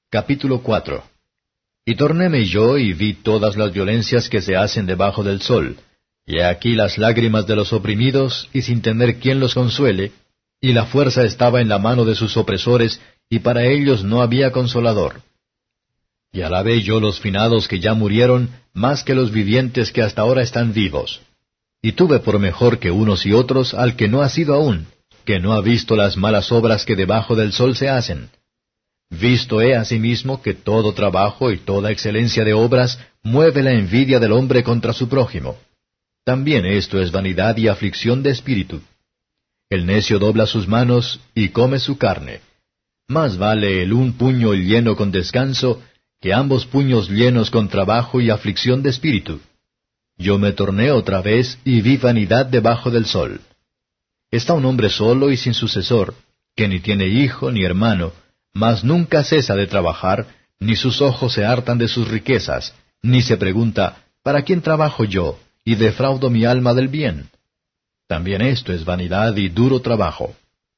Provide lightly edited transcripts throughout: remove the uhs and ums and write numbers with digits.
Capítulo 4. Y tornéme yo y vi todas las violencias que se hacen debajo del sol, y he aquí las lágrimas de los oprimidos, y sin tener quien los consuele, y la fuerza estaba en la mano de sus opresores, y para ellos no había consolador. Y alabé yo los finados que ya murieron, más que los vivientes que hasta ahora están vivos. Y tuve por mejor que unos y otros al que no ha sido aún, que no ha visto las malas obras que debajo del sol se hacen. Visto he asimismo que todo trabajo y toda excelencia de obras mueve la envidia del hombre contra su prójimo. También esto es vanidad y aflicción de espíritu. El necio dobla sus manos y come su carne. Más vale el un puño lleno con descanso, que ambos puños llenos con trabajo y aflicción de espíritu. Yo me torné otra vez y vi vanidad debajo del sol. Está un hombre solo y sin sucesor, que ni tiene hijo ni hermano, mas nunca cesa de trabajar, ni sus ojos se hartan de sus riquezas, ni se pregunta, ¿para quién trabajo yo, y defraudo mi alma del bien? También esto es vanidad y duro trabajo.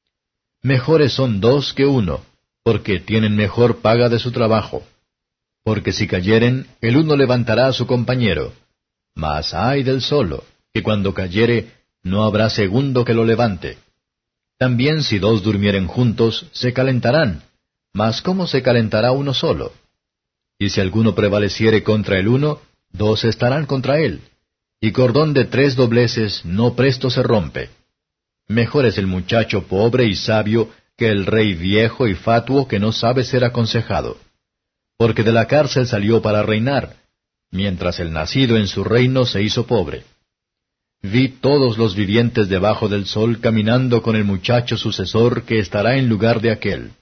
Mejores son dos que uno, porque tienen mejor paga de su trabajo. Porque si cayeren, el uno levantará a su compañero. Mas ay del solo, que cuando cayere, no habrá segundo que lo levante. También si dos durmieren juntos, se calentarán. Mas ¿cómo se calentará uno solo? Y si alguno prevaleciere contra el uno, dos estarán contra él. Y cordón de 3 dobleces no presto se rompe. Mejor es el muchacho pobre y sabio que el rey viejo y fatuo que no sabe ser aconsejado. Porque de la cárcel salió para reinar, mientras el nacido en su reino se hizo pobre. Vi todos los vivientes debajo del sol caminando con el muchacho sucesor que estará en lugar de aquel.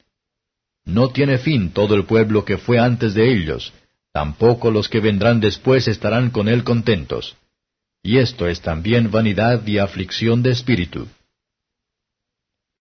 No tiene fin todo el pueblo que fue antes de ellos, tampoco los que vendrán después estarán con él contentos. Y esto es también vanidad y aflicción de espíritu.